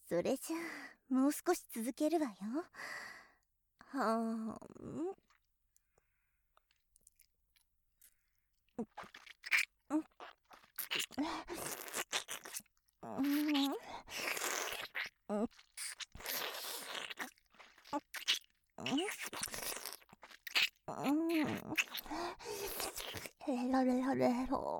それじゃあもう少し続けるわよ。はレロレロレロ。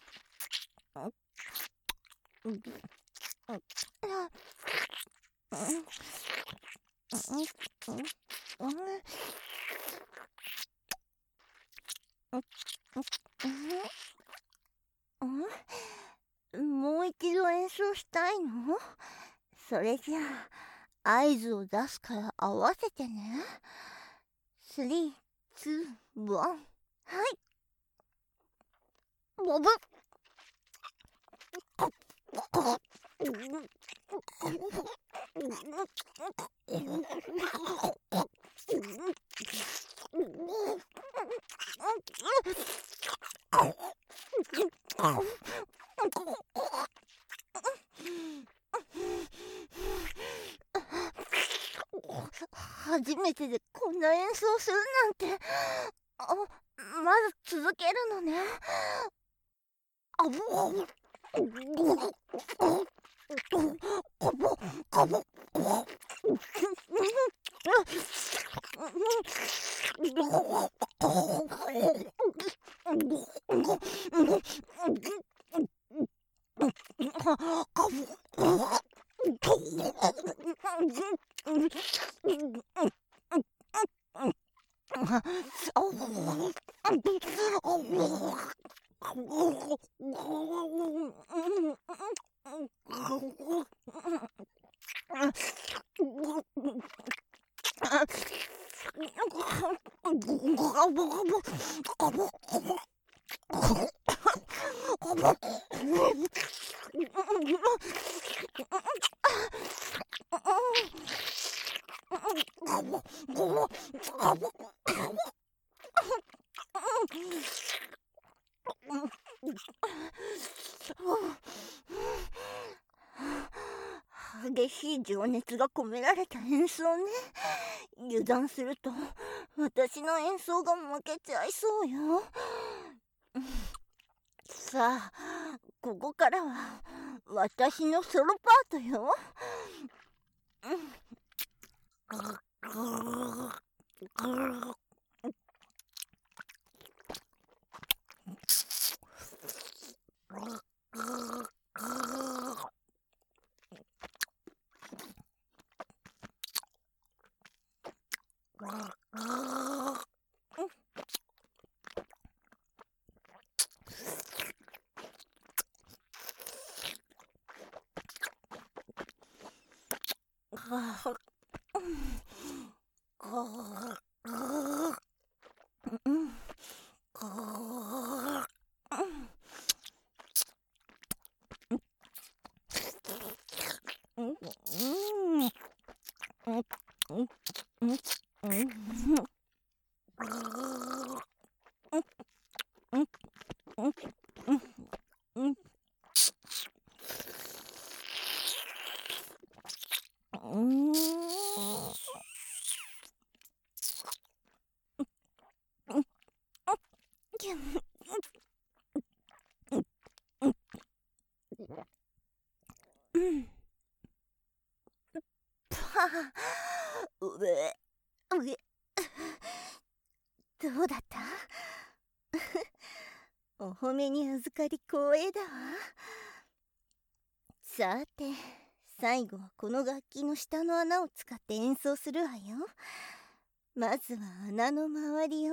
もう一度演奏したいの？それじゃあ合図を出すから合わせてね。3、2、1、はい。ボブ。初めてでこんな演奏するなんて。まず続けるのね。激しい情熱が込められた演奏ね。油断すると私の演奏が負けちゃいそうよ。さあ、ここからは私のソロパートよ。どうだった？お褒めに預かり光栄だわ。さて、最後はこの楽器の下の穴を使って演奏するわよ。まずは穴の周りを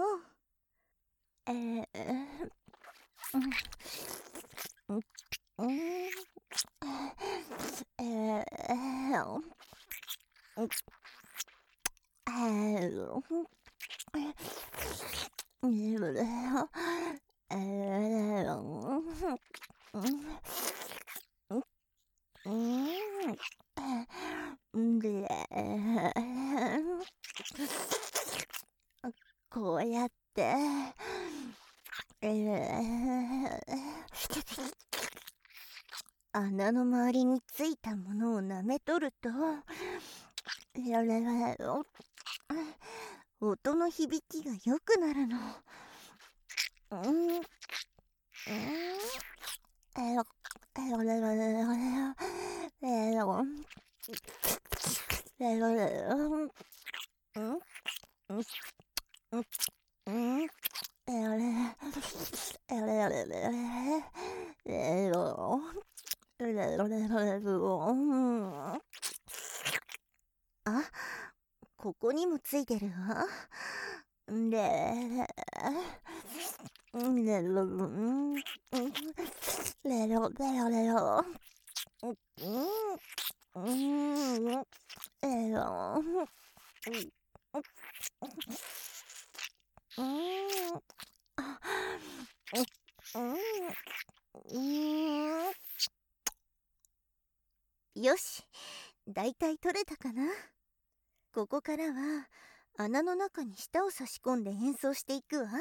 こうやって穴の周りについたものを舐めとると音の響きが良くなるの。あ、ここにもついてるわ。よし、だいたい取れたかな。ここからは穴の中に舌を差し込んで演奏していくわ。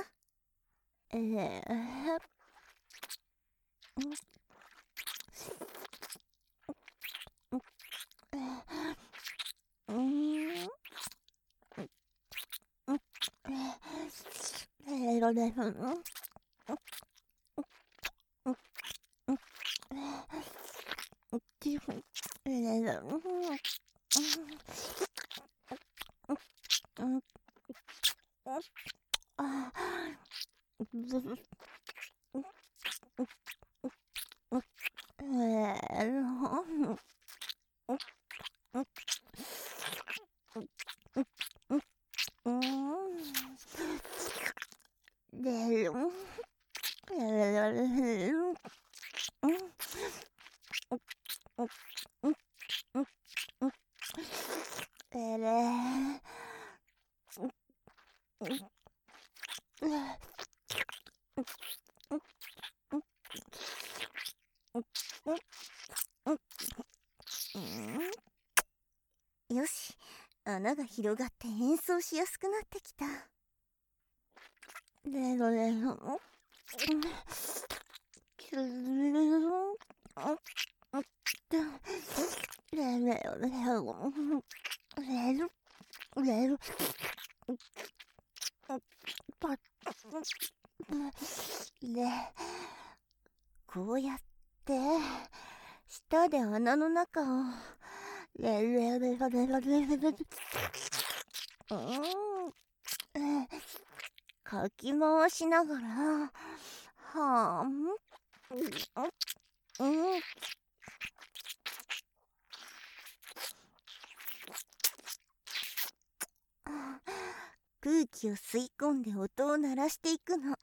よし、穴が広がって演奏しやすくなってきた。こうやって舌で穴の中をかき回しながら、は空気を吸い込んで音を鳴らしていくの。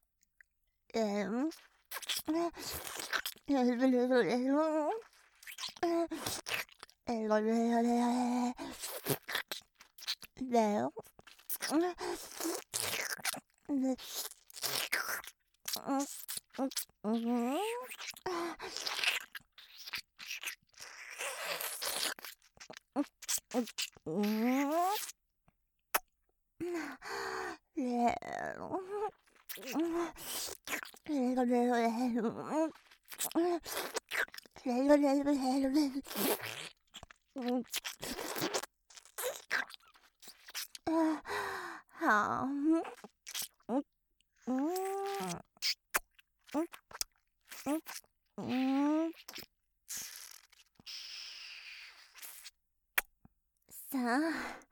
さあ、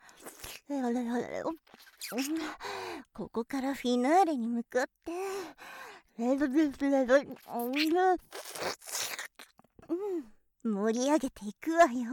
ここからフィナーレに向かって盛り上げていくわよ。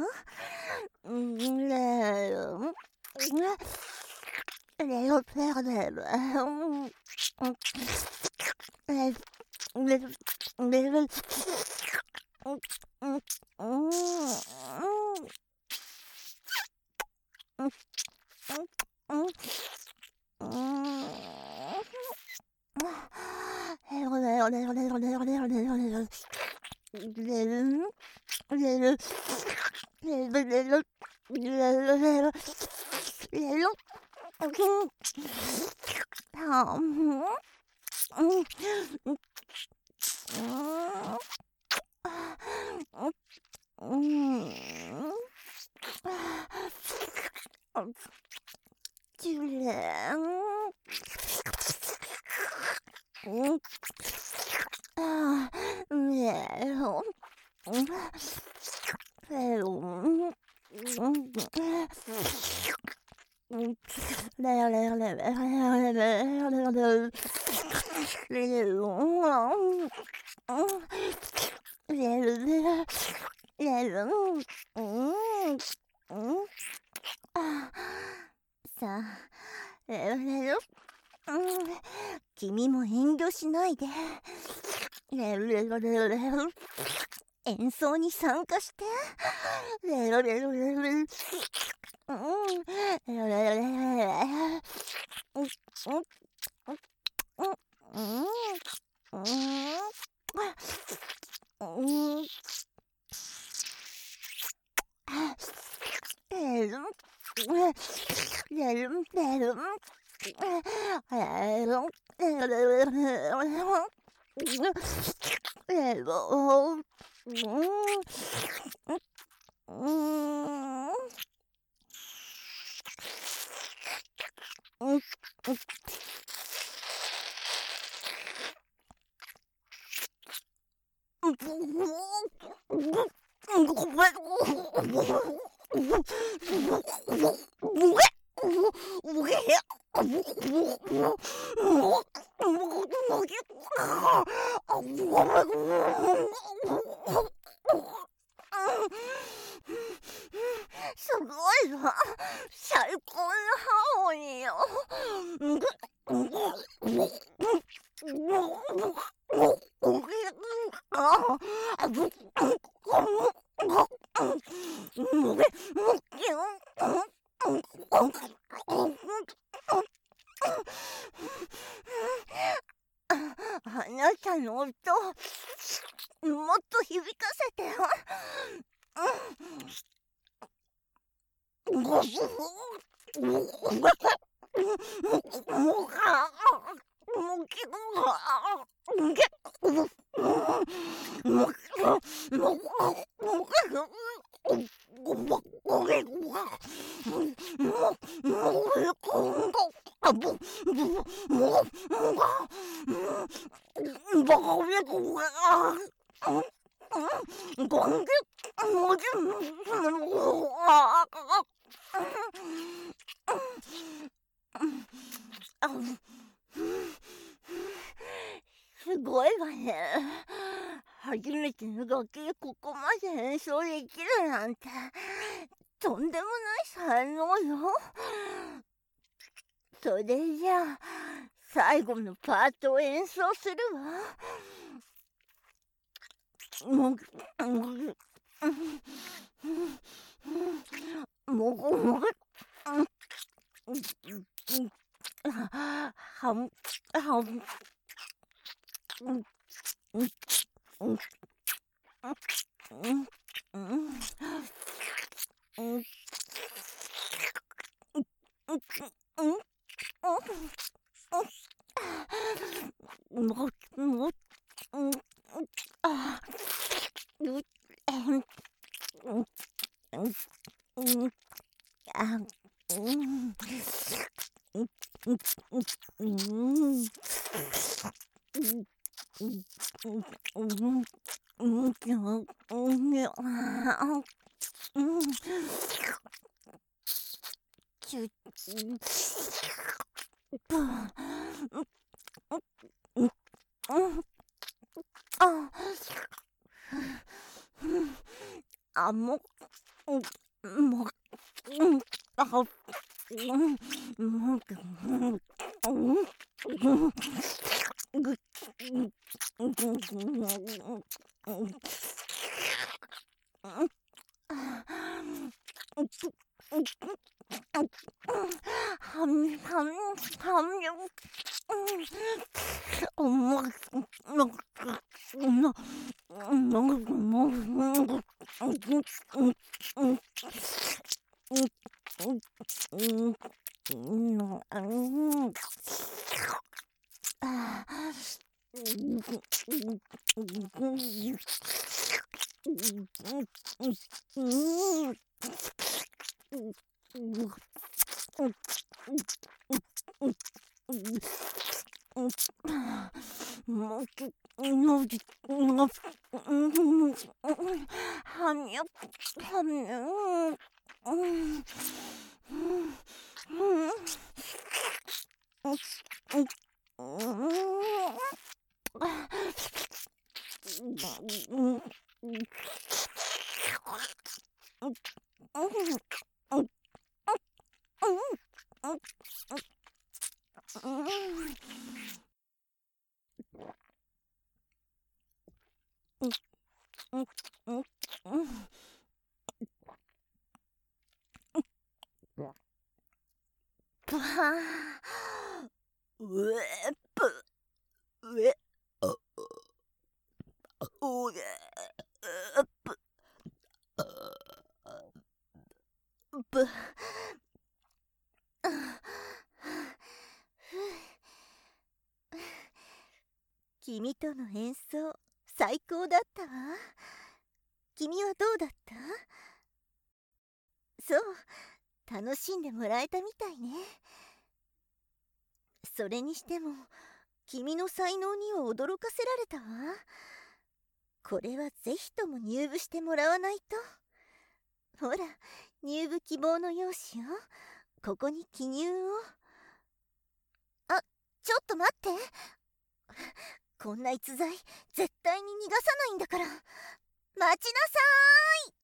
さあ、君も遠慮しないで演奏に参加して。すごいわ、最高のハーモニーよ。あなたの音、もっと響かせてよ。すごいわね。初めての楽器でここまで演奏できるなんて、とんでもない才能よ。それじゃあ、最後のパートを演奏するわ。もぐもぐはむはむあももあ君との演奏最高だったわ。君はどうだった？そう、楽しんでもらえたみたいね。それにしても君の才能には驚かせられたわ。これはぜひとも入部してもらわないと。ほら、入部希望の用紙よ。ここに記入を。あ、ちょっと待って。こんな逸材絶対に逃がさないんだから。待ちなさーい。